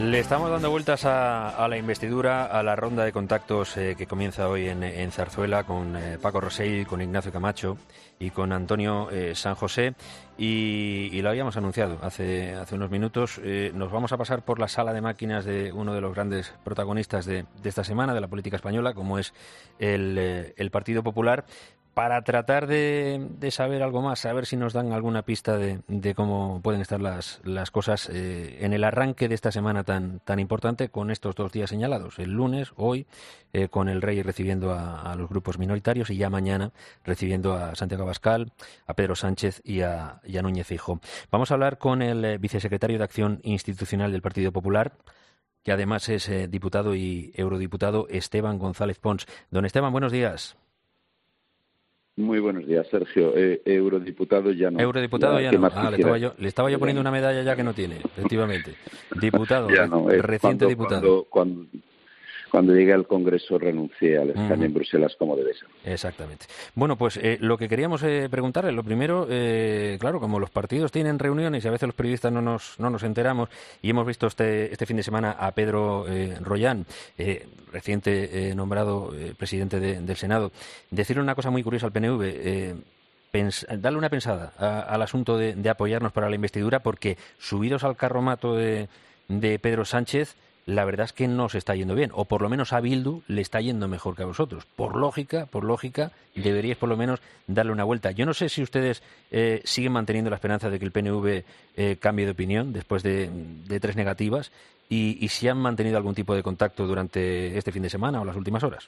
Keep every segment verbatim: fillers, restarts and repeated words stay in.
Le estamos dando vueltas a, a la investidura, a la ronda de contactos eh, que comienza hoy en, en Zarzuela con eh, Paco Rosell, con Ignacio Camacho y con Antonio eh, San José. Y, y lo habíamos anunciado hace, hace unos minutos. Eh, nos vamos a pasar por la sala de máquinas de uno de los grandes protagonistas de, de esta semana, de la política española, como es el, eh, el Partido Popular, para tratar de, de saber algo más, a ver si nos dan alguna pista de, de cómo pueden estar las, las cosas eh, en el arranque de esta semana tan, tan importante, con estos dos días señalados, el lunes, hoy, eh, con el Rey recibiendo a, a los grupos minoritarios y ya mañana recibiendo a Santiago Abascal, a Pedro Sánchez y a, y a Núñez Feijóo. Vamos a hablar con el eh, vicesecretario de Acción Institucional del Partido Popular, que además es eh, diputado y eurodiputado, Esteban González Pons. Don Esteban, buenos días. Muy buenos días, Sergio. Eh, eurodiputado ya no. Eurodiputado ya, ya no. Ah, le estaba, yo, le estaba yo poniendo ya una medalla ya que no tiene, efectivamente. Diputado, ya no. re, eh, reciente cuando, diputado. Cuando, cuando, cuando llegué al Congreso renuncié al escaño uh-huh. en Bruselas como debe ser. Exactamente. Bueno, pues eh, lo que queríamos eh, preguntarle, lo primero, eh, claro, como los partidos tienen reuniones y a veces los periodistas no nos, no nos enteramos, y hemos visto este, este fin de semana a Pedro eh, Rollán, eh, reciente eh, nombrado eh, presidente de, del Senado, decirle una cosa muy curiosa al P N V. Eh, Pens, darle una pensada a, al asunto de, de apoyarnos para la investidura, porque subidos al carromato de, de Pedro Sánchez, la verdad es que no se está yendo bien, o por lo menos a Bildu le está yendo mejor que a vosotros. Por lógica, por lógica, deberíais por lo menos darle una vuelta. Yo no sé si ustedes eh, siguen manteniendo la esperanza de que el P N V eh, cambie de opinión después de, de tres negativas, y, y si han mantenido algún tipo de contacto durante este fin de semana o las últimas horas.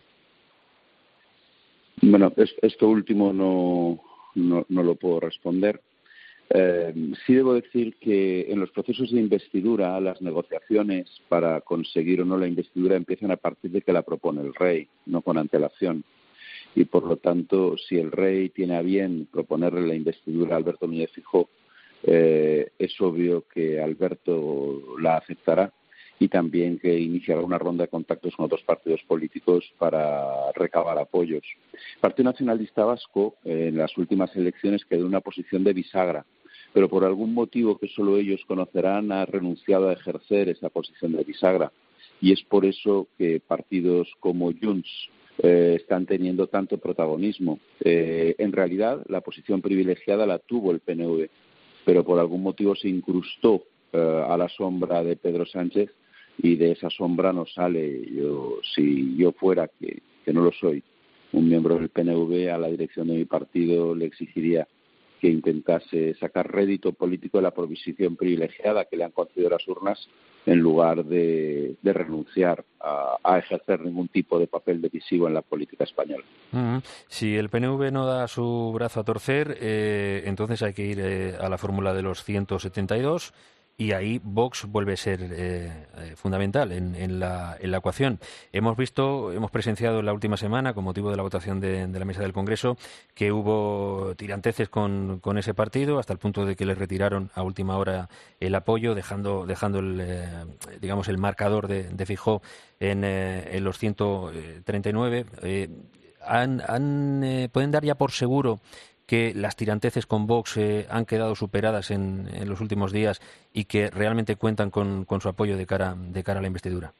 Bueno, esto último no, no, no lo puedo responder. Eh, sí debo decir que en los procesos de investidura las negociaciones para conseguir o no la investidura empiezan a partir de que la propone el Rey, no con antelación. Y por lo tanto, si el Rey tiene a bien proponerle la investidura a Alberto Núñez Feijóo, eh, es obvio que Alberto la aceptará y también que iniciará una ronda de contactos con otros partidos políticos para recabar apoyos. El Partido Nacionalista Vasco eh, en las últimas elecciones quedó en una posición de bisagra, pero por algún motivo que solo ellos conocerán ha renunciado a ejercer esa posición de bisagra, y es por eso que partidos como Junts eh, están teniendo tanto protagonismo. Eh, en realidad la posición privilegiada la tuvo el P N V, pero por algún motivo se incrustó eh, a la sombra de Pedro Sánchez, y de esa sombra no sale. Yo, si yo fuera, que, que no lo soy, un miembro del P N V, a la dirección de mi partido le exigiría que intentase sacar rédito político de la posición privilegiada que le han concedido las urnas, en lugar de, de renunciar a, a ejercer ningún tipo de papel decisivo en la política española. Uh-huh. Si el P N V no da su brazo a torcer, eh, entonces hay que ir eh, a la fórmula de los ciento setenta y dos, y ahí Vox vuelve a ser eh, fundamental en, en, la, en la ecuación. Hemos visto, hemos presenciado en la última semana, con motivo de la votación de, de la mesa del Congreso, que hubo tiranteces con, con ese partido, hasta el punto de que les retiraron a última hora el apoyo, dejando, dejando el, eh, digamos, el marcador de, de Feijóo en, eh, en los ciento treinta y nueve. Eh, han, han, eh, ¿Pueden dar ya por seguro que las tiranteces con Vox eh, han quedado superadas en, en los últimos días y que realmente cuentan con, con su apoyo de cara, de cara a la investidura?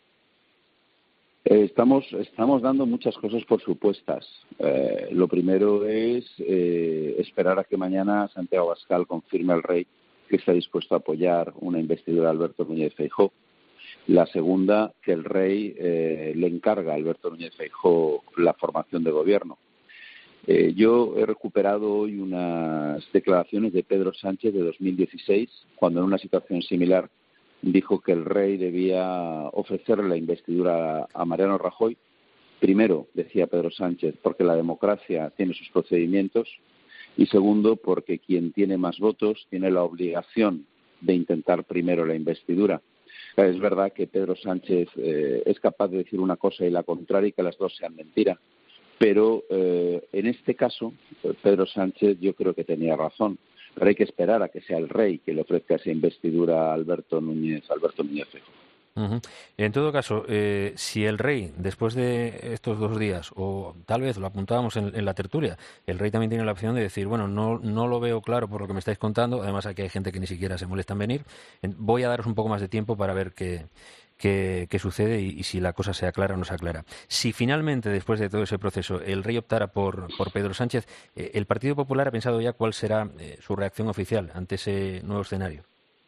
Eh, estamos, estamos dando muchas cosas por supuestas. Eh, lo primero es eh, esperar a que mañana Santiago Abascal confirme al Rey que está dispuesto a apoyar una investidura de Alberto Núñez Feijóo. La segunda, que el Rey eh, le encarga a Alberto Núñez Feijóo la formación de gobierno. Eh, yo he recuperado hoy unas declaraciones de Pedro Sánchez de dos mil dieciséis, cuando en una situación similar dijo que el Rey debía ofrecerle la investidura a Mariano Rajoy. Primero, decía Pedro Sánchez, porque la democracia tiene sus procedimientos, y segundo, porque quien tiene más votos tiene la obligación de intentar primero la investidura. Es verdad que Pedro Sánchez eh, es capaz de decir una cosa y la contraria, y que las dos sean mentira. Pero eh, en este caso, Pedro Sánchez yo creo que tenía razón. Pero hay que esperar a que sea el Rey que le ofrezca esa investidura a Alberto Núñez, Alberto Núñez Feijóo. Uh-huh. En todo caso, eh, si el rey, después de estos dos días, o tal vez lo apuntábamos en, en la tertulia, el rey también tiene la opción de decir, bueno, no, no lo veo claro por lo que me estáis contando, además aquí hay gente que ni siquiera se molesta en venir, voy a daros un poco más de tiempo para ver qué, qué, qué sucede y, y si la cosa se aclara o no se aclara. Si finalmente, después de todo ese proceso, el rey optara por, por Pedro Sánchez, eh, ¿el Partido Popular ha pensado ya cuál será eh, su reacción oficial ante ese nuevo escenario?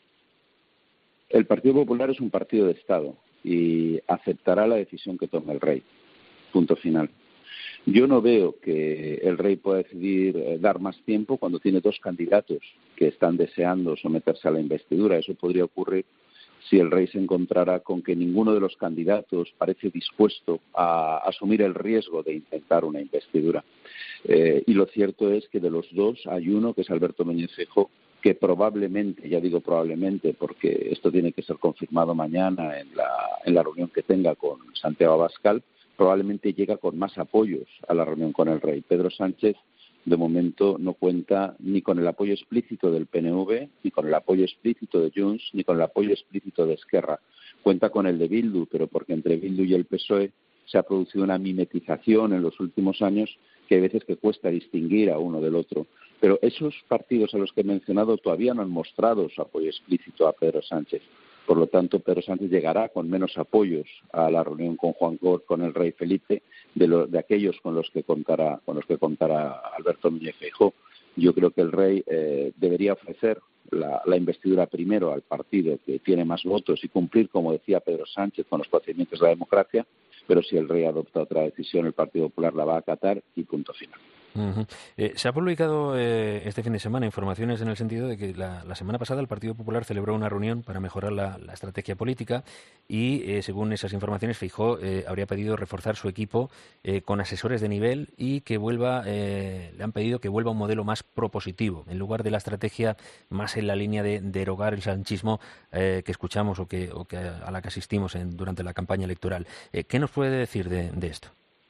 El Partido Popular es un partido de Estado y aceptará la decisión que tome el rey. Punto final. Yo no veo que el rey pueda decidir eh, dar más tiempo cuando tiene dos candidatos que están deseando someterse a la investidura. Eso podría ocurrir si el rey se encontrara con que ninguno de los candidatos parece dispuesto a asumir el riesgo de intentar una investidura. Eh, y lo cierto es que de los dos hay uno, que es Alberto Núñez Feijóo, que probablemente, ya digo probablemente, porque esto tiene que ser confirmado mañana en la, en la reunión que tenga con Santiago Abascal, probablemente llega con más apoyos a la reunión con el rey. Pedro Sánchez, de momento, no cuenta ni con el apoyo explícito del P N V, ni con el apoyo explícito de Junts, ni con el apoyo explícito de Esquerra. Cuenta con el de Bildu, pero porque entre Bildu y el P S O E se ha producido una mimetización en los últimos años que hay veces que cuesta distinguir a uno del otro. Pero esos partidos a los que he mencionado todavía no han mostrado su apoyo explícito a Pedro Sánchez. Por lo tanto, Pedro Sánchez llegará con menos apoyos a la reunión con Juan Cor, con el rey Felipe, de, lo, de aquellos con los que contará, con los que contará Alberto Núñez Feijóo. Yo creo que el rey eh, debería ofrecer la, la investidura primero al partido que tiene más votos y cumplir, como decía Pedro Sánchez, con los procedimientos de la democracia. Pero si el rey adopta otra decisión, el Partido Popular la va a acatar y punto final. Uh-huh. Eh, se ha publicado eh, este fin de semana informaciones en el sentido de que la, la semana pasada el Partido Popular celebró una reunión para mejorar la, la estrategia política y, eh, según esas informaciones, Feijóo eh, habría pedido reforzar su equipo eh, con asesores de nivel y que vuelva, eh, le han pedido que vuelva a un modelo más propositivo, en lugar de la estrategia más en la línea de derogar el sanchismo eh, que escuchamos o que, o que a la que asistimos en, durante la campaña electoral. Eh, ¿Qué nos puede decir de, de esto?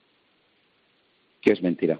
Que es mentira.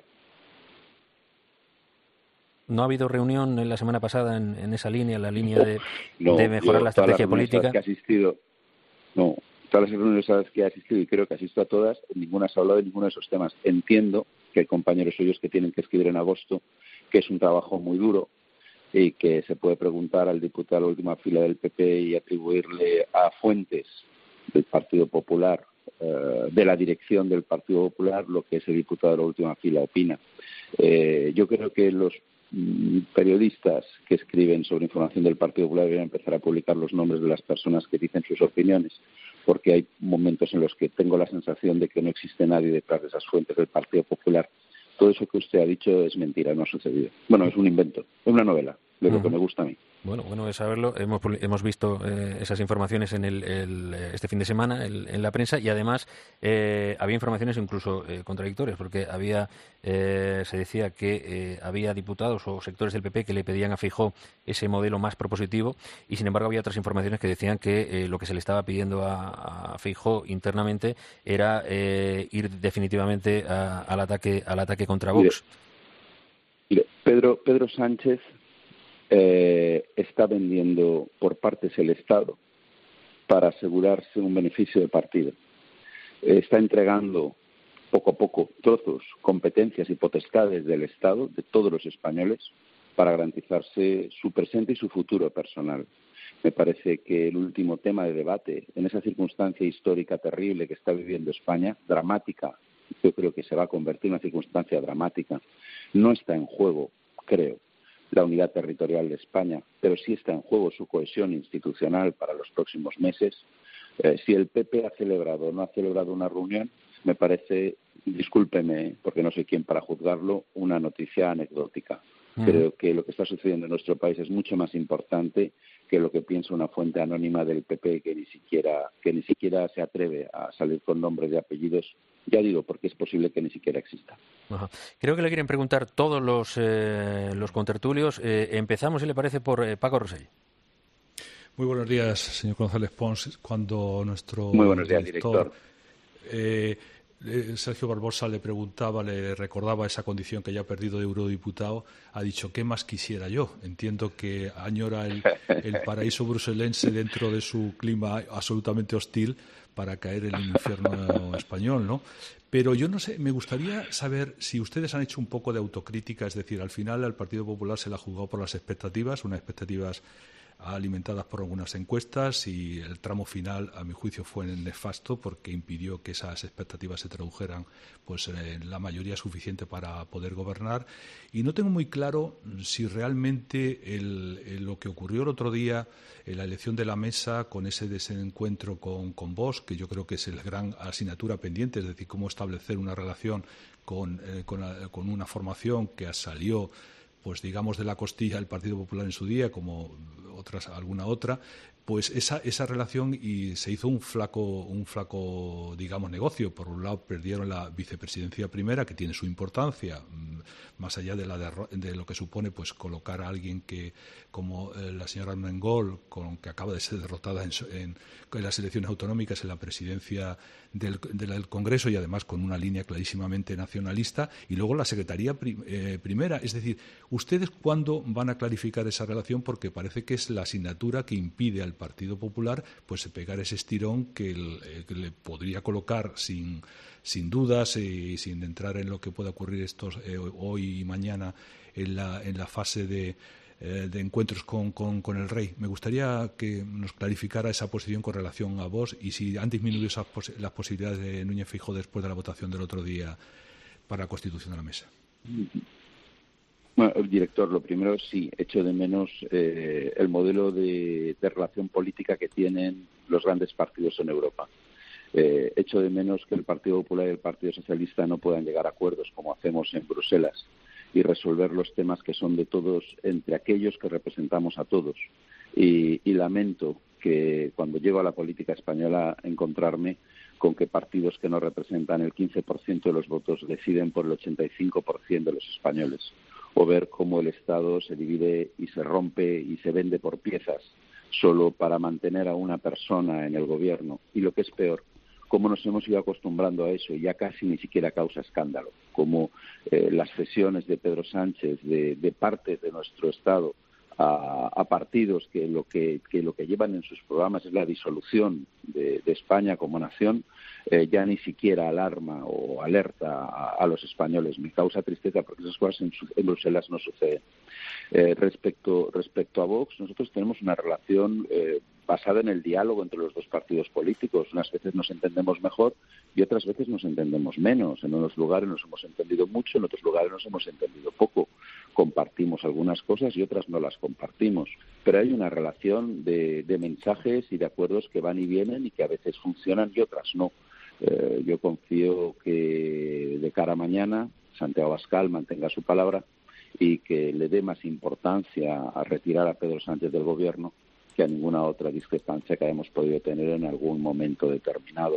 ¿No ha habido reunión en la semana pasada en, en esa línea, en la línea de, no, de mejorar yo, la estrategia política? Que he asistido, no, todas las reuniones a las que he asistido, y creo que asisto a todas, ninguna se ha hablado de ninguno de esos temas. Entiendo que hay compañeros suyos que tienen que escribir en agosto, que es un trabajo muy duro y que se puede preguntar al diputado de la última fila del P P y atribuirle a fuentes del Partido Popular, eh, de la dirección del Partido Popular, lo que ese diputado de la última fila opina. Eh, yo creo que los periodistas que escriben sobre información del Partido Popular deberían empezar a publicar los nombres de las personas que dicen sus opiniones, porque hay momentos en los que tengo la sensación de que no existe nadie detrás de esas fuentes del Partido Popular. Todo eso que usted ha dicho es mentira, no ha sucedido. Bueno, es un invento, es una novela, de lo uh-huh. que me gusta a mí. Bueno, bueno de saberlo. Hemos, hemos visto eh, esas informaciones en el, el, este fin de semana el, en la prensa y además eh, había informaciones incluso eh, contradictorias porque había eh, se decía que eh, había diputados o sectores del P P que le pedían a Feijóo ese modelo más propositivo y sin embargo había otras informaciones que decían que eh, lo que se le estaba pidiendo a, a Feijóo internamente era eh, ir definitivamente a, al ataque al ataque contra Vox. Mire, mire, Pedro Pedro Sánchez Eh, está vendiendo por partes el Estado para asegurarse un beneficio de partido. Eh, está entregando poco a poco trozos, competencias y potestades del Estado, de todos los españoles, para garantizarse su presente y su futuro personal. Me parece que el último tema de debate, en esa circunstancia histórica terrible que está viviendo España, dramática, yo creo que se va a convertir en una circunstancia dramática, no está en juego, creo, la unidad territorial de España, pero sí está en juego su cohesión institucional para los próximos meses. Eh, si el P P ha celebrado o no ha celebrado una reunión, me parece, discúlpeme, porque no soy quien para juzgarlo, una noticia anecdótica. Mm. Creo que lo que está sucediendo en nuestro país es mucho más importante que lo que piensa una fuente anónima del P P que ni siquiera que ni siquiera se atreve a salir con nombres y apellidos. Ya digo, porque es posible que ni siquiera exista. Ajá. Creo que le quieren preguntar todos los, eh, los contertulios. Eh, empezamos, si le parece, por eh, Paco Rosell. Muy buenos días, señor González Pons. Cuando nuestro Muy buenos días, director, director. Eh, eh, Sergio Barbosa le preguntaba, le recordaba esa condición que ya ha perdido de eurodiputado, ha dicho, ¿qué más quisiera yo? Entiendo que añora el, el paraíso bruselense dentro de su clima absolutamente hostil para caer en el infierno español, ¿no? Pero yo no sé, me gustaría saber si ustedes han hecho un poco de autocrítica, es decir, al final al Partido Popular se le ha juzgado por las expectativas, unas expectativas alimentadas por algunas encuestas, y el tramo final, a mi juicio, fue nefasto porque impidió que esas expectativas se tradujeran pues en la mayoría suficiente para poder gobernar. Y no tengo muy claro si realmente el, el, lo que ocurrió el otro día en la elección de la mesa, con ese desencuentro con, con Vox, que yo creo que es la gran asignatura pendiente, es decir, cómo establecer una relación con, eh, con, la, con una formación que salió, pues digamos, de la costilla del Partido Popular en su día, como otras, alguna otra, pues esa, esa relación, y se hizo un flaco, un flaco, digamos, negocio. Por un lado, perdieron la vicepresidencia primera, que tiene su importancia, más allá de, la de, de lo que supone pues colocar a alguien que, como eh, la señora Armengol, con que acaba de ser derrotada en, en, en las elecciones autonómicas, en la presidencia del, del Congreso, y además con una línea clarísimamente nacionalista, y luego la secretaría prim, eh, primera. Es decir, ¿ustedes cuándo van a clarificar esa relación? Porque parece que es la asignatura que impide al Partido Popular pues pegar ese estirón que, el, eh, que le podría colocar sin, sin dudas y sin entrar en lo que pueda ocurrir estos eh, hoy y mañana en la, en la fase de, eh, de encuentros con, con, con el rey. Me gustaría que nos clarificara esa posición con relación a vos, y si han disminuido esas pos las posibilidades de Núñez Feijóo después de la votación del otro día para la constitución de la mesa. Bueno, director, lo primero sí, echo de menos eh, el modelo de, de relación política que tienen los grandes partidos en Europa. Eh, echo de menos que el Partido Popular y el Partido Socialista no puedan llegar a acuerdos como hacemos en Bruselas y resolver los temas que son de todos entre aquellos que representamos a todos. Y, y lamento que cuando llego a la política española encontrarme con que partidos que no representan el quince por ciento de los votos deciden por el ochenta y cinco por ciento de los españoles, o ver cómo el Estado se divide y se rompe y se vende por piezas solo para mantener a una persona en el gobierno. Y lo que es peor, cómo nos hemos ido acostumbrando a eso, ya casi ni siquiera causa escándalo, como eh, las cesiones de Pedro Sánchez de, de partes de nuestro Estado a, a partidos que lo que, que lo que llevan en sus programas es la disolución de, de España como nación, eh, ya ni siquiera alarma o alerta a, a los españoles. Me causa tristeza porque esas cosas en, en Bruselas no suceden. Eh, respecto, respecto a Vox, nosotros tenemos una relación eh, basada en el diálogo entre los dos partidos políticos. Unas veces nos entendemos mejor y otras veces nos entendemos menos. En unos lugares nos hemos entendido mucho, en otros lugares nos hemos entendido poco. Compartimos algunas cosas y otras no las compartimos. Pero hay una relación de, de mensajes y de acuerdos que van y vienen y que a veces funcionan y otras no. Eh, yo confío que de cara a mañana Santiago Abascal mantenga su palabra y que le dé más importancia a retirar a Pedro Sánchez del gobierno que a ninguna otra discrepancia que hayamos podido tener en algún momento determinado.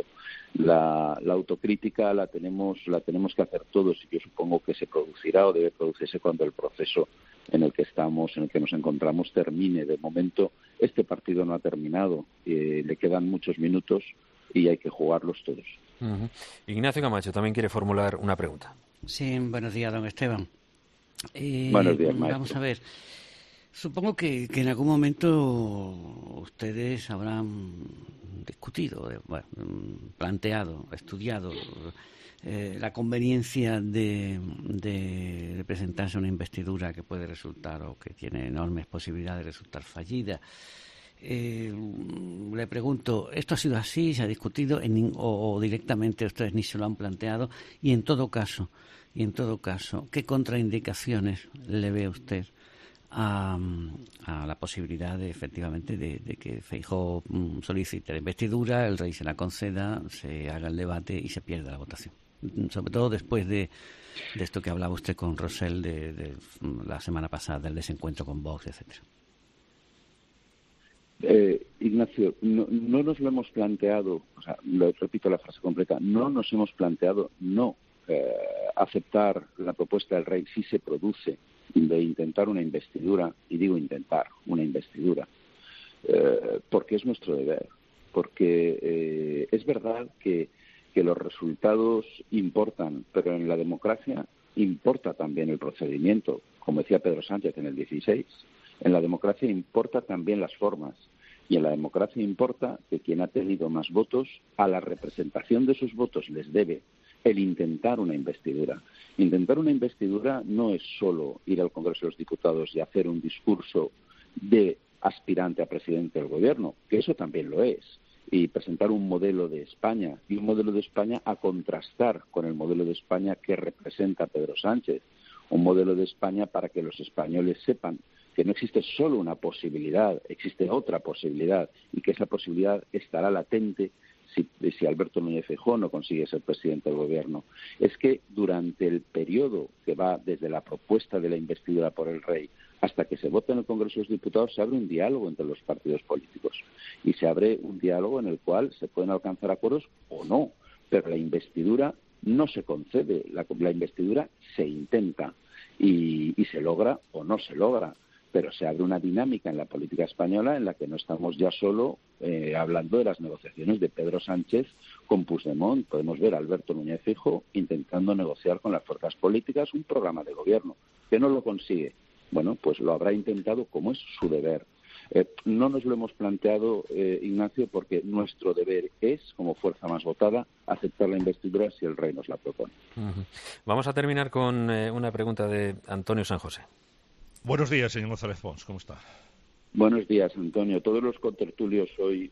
La, la autocrítica la tenemos, la tenemos que hacer todos, y yo supongo que se producirá o debe producirse cuando el proceso en el que estamos, en el que nos encontramos, termine. De momento, este partido no ha terminado, eh, le quedan muchos minutos y hay que jugarlos todos. Uh-huh. Ignacio Camacho también quiere formular una pregunta. Sí, buenos días, don Esteban. Eh, buenos días, maestro. Vamos a ver. Supongo que, que en algún momento ustedes habrán discutido, bueno, planteado, estudiado eh, la conveniencia de, de, de presentarse una investidura que puede resultar o que tiene enormes posibilidades de resultar fallida. Eh, le pregunto, ¿esto ha sido así? ¿Se ha discutido en, o, o directamente ustedes ni se lo han planteado? Y en todo caso, y en todo caso, ¿qué contraindicaciones le ve usted A, a la posibilidad de, efectivamente, de, de que Feijóo solicite la investidura, el rey se la conceda, se haga el debate y se pierda la votación? Sobre todo después de, de esto que hablaba usted con Rosell de, de la semana pasada, del desencuentro con Vox, etcétera. Eh, Ignacio, no, no nos lo hemos planteado, o sea, lo repito la frase completa, no nos hemos planteado no eh, aceptar la propuesta del rey si se produce de intentar una investidura, y digo intentar una investidura, eh, porque es nuestro deber, porque eh, es verdad que, que los resultados importan, pero en la democracia importa también el procedimiento. Como decía Pedro Sánchez en el dieciséis, en la democracia importa también las formas. Y en la democracia importa que quien ha tenido más votos, a la representación de esos votos les debe el intentar una investidura. Intentar una investidura no es solo ir al Congreso de los Diputados y hacer un discurso de aspirante a presidente del Gobierno, que eso también lo es, y presentar un modelo de España, y un modelo de España a contrastar con el modelo de España que representa Pedro Sánchez, un modelo de España para que los españoles sepan que no existe solo una posibilidad, existe otra posibilidad, y que esa posibilidad estará latente si, si Alberto Núñez Feijóo no consigue ser presidente del Gobierno. Es que durante el periodo que va desde la propuesta de la investidura por el rey hasta que se vote en el Congreso de los Diputados, se abre un diálogo entre los partidos políticos. Y se abre un diálogo en el cual se pueden alcanzar acuerdos o no, pero la investidura no se concede, la, la investidura se intenta y, y se logra o no se logra. Pero se abre una dinámica en la política española en la que no estamos ya solo eh, hablando de las negociaciones de Pedro Sánchez con Puigdemont. Podemos ver a Alberto Núñez Feijóo intentando negociar con las fuerzas políticas un programa de gobierno que no lo consigue. Bueno, pues lo habrá intentado como es su deber. Eh, no nos lo hemos planteado, eh, Ignacio, porque nuestro deber es, como fuerza más votada, aceptar la investidura si el rey nos la propone. Uh-huh. Vamos a terminar con eh, una pregunta de Antonio San José. Buenos días, señor González Pons, ¿cómo está? Buenos días, Antonio. Todos los contertulios hoy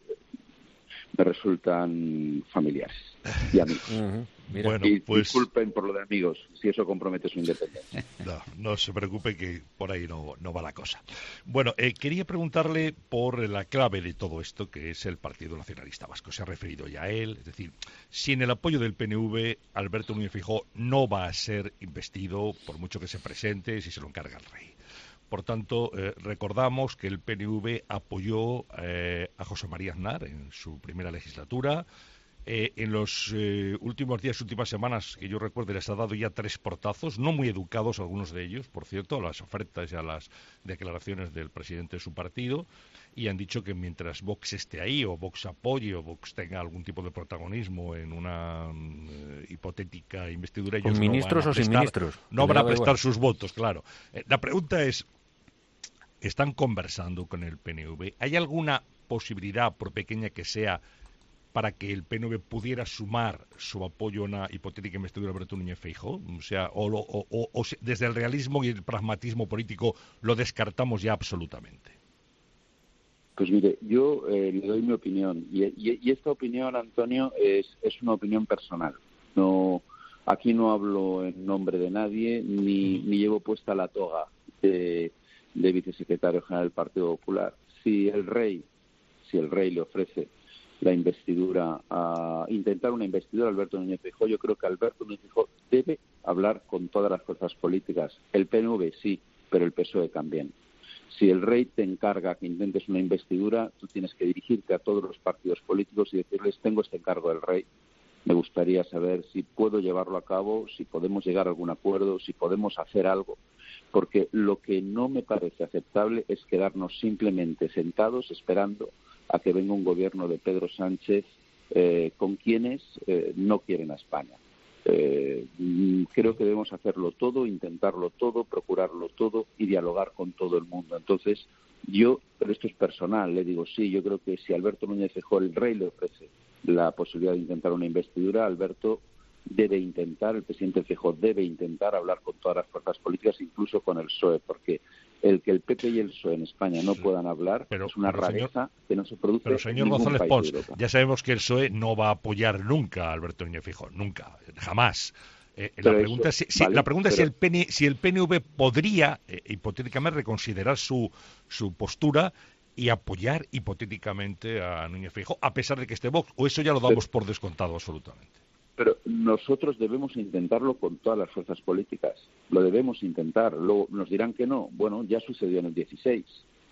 me resultan familiares y amigos. Uh-huh. Mira. Bueno, y pues... disculpen por lo de amigos, si eso compromete su independencia. No, no se preocupe que por ahí no, no va la cosa. Bueno, eh, quería preguntarle por la clave de todo esto, que es el Partido Nacionalista Vasco. Se ha referido ya a él, es decir, sin el apoyo del P N V, Alberto Núñez Feijóo no va a ser investido, por mucho que se presente, si se lo encarga el rey. Por tanto, eh, recordamos que el P N V apoyó eh, a José María Aznar en su primera legislatura. Eh, en los eh, últimos días, últimas semanas, que yo recuerdo, les ha dado ya tres portazos, no muy educados algunos de ellos, por cierto, a las ofertas y a las declaraciones del presidente de su partido, y han dicho que mientras Vox esté ahí, o Vox apoye, o Vox tenga algún tipo de protagonismo en una eh, hipotética investidura, ellos ¿Con ministros no van a o sin prestar, ministros? no van a prestar sus votos, claro. Eh, la pregunta es, ¿están conversando con el P N V? ¿Hay alguna posibilidad, por pequeña que sea, para que el P N V pudiera sumar su apoyo a una hipotética investidura de Alberto Núñez Feijóo? O sea, o, lo, o, o, o desde el realismo y el pragmatismo político lo descartamos ya absolutamente. Pues mire, yo eh, le doy mi opinión y, y, y esta opinión, Antonio, es, es una opinión personal. No, aquí no hablo en nombre de nadie ni, ni llevo puesta la toga de, de vicesecretario general del Partido Popular. Si el rey, si el rey le ofrece la investidura, a intentar una investidura a Alberto Núñez Feijóo, yo creo que Alberto Núñez Feijóo debe hablar con todas las fuerzas políticas. El P N V sí, pero el P S O E también. Si el rey te encarga que intentes una investidura, tú tienes que dirigirte a todos los partidos políticos y decirles, tengo este encargo del rey, me gustaría saber si puedo llevarlo a cabo, si podemos llegar a algún acuerdo, si podemos hacer algo, porque lo que no me parece aceptable es quedarnos simplemente sentados esperando a que venga un gobierno de Pedro Sánchez eh, con quienes eh, no quieren a España. Eh, creo que debemos hacerlo todo, intentarlo todo, procurarlo todo y dialogar con todo el mundo. Entonces, yo, pero esto es personal, le digo, sí, yo creo que si Alberto Núñez Feijóo, el rey, le ofrece la posibilidad de intentar una investidura, Alberto debe intentar, el presidente Feijóo debe intentar hablar con todas las fuerzas políticas, incluso con el P S O E, porque el que el P P y el P S O E en España no puedan hablar pero, es una pero, rareza señor, que no se produce pero, señor en ningún González país Pons, de Europa. Ya sabemos que el P S O E no va a apoyar nunca a Alberto Núñez Feijóo, nunca, jamás. Eh, la pregunta eso, es, si, vale, la pregunta pero... es si, el P N, si el P N V podría, eh, hipotéticamente, reconsiderar su, su postura y apoyar hipotéticamente a Núñez Feijóo, a pesar de que esté Vox, o eso ya lo damos pero... por descontado absolutamente. Pero nosotros debemos intentarlo con todas las fuerzas políticas. Lo debemos intentar. Luego nos dirán que no. Bueno, ya sucedió en el dieciséis,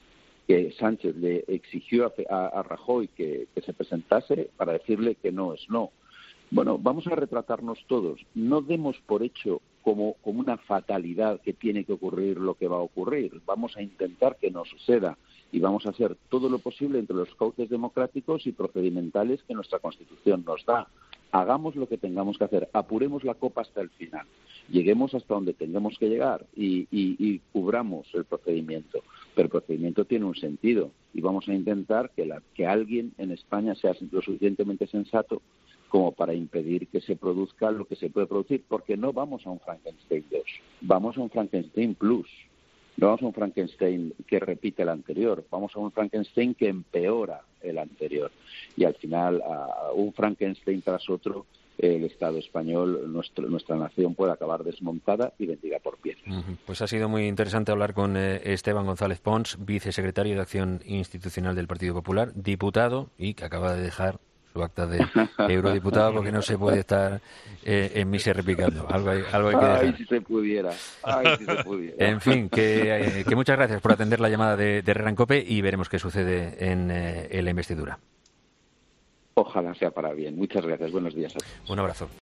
que Sánchez le exigió a, a, a Rajoy que, que se presentase para decirle que no es no. Bueno, vamos a retratarnos todos. No demos por hecho como, como una fatalidad que tiene que ocurrir lo que va a ocurrir. Vamos a intentar que no suceda y vamos a hacer todo lo posible entre los cauces democráticos y procedimentales que nuestra Constitución nos da. hagamos lo que tengamos que hacer, apuremos la copa hasta el final, lleguemos hasta donde tengamos que llegar y, y, y cubramos el procedimiento. Pero el procedimiento tiene un sentido y vamos a intentar que, la, que alguien en España sea lo suficientemente sensato como para impedir que se produzca lo que se puede producir, porque no vamos a un Frankenstein dos, vamos a un Frankenstein Plus. No vamos a un Frankenstein que repite el anterior, vamos a un Frankenstein que empeora el anterior. Y al final, a un Frankenstein tras otro, el Estado español, nuestro, nuestra nación puede acabar desmontada y vendida por piezas. Uh-huh. Pues ha sido muy interesante hablar con eh, Esteban González Pons, vicesecretario de Acción Institucional del Partido Popular, diputado y que acaba de dejar su acta de eurodiputado porque no se puede estar eh, en misa replicando. Algo hay, algo hay que dejar. Ay, si se pudiera. Ay, si se pudiera. En fin, que, eh, que muchas gracias por atender la llamada de, de Herrera en COPE y veremos qué sucede en, eh, en la investidura. Ojalá sea para bien. Muchas gracias. Buenos días a todos. Un abrazo.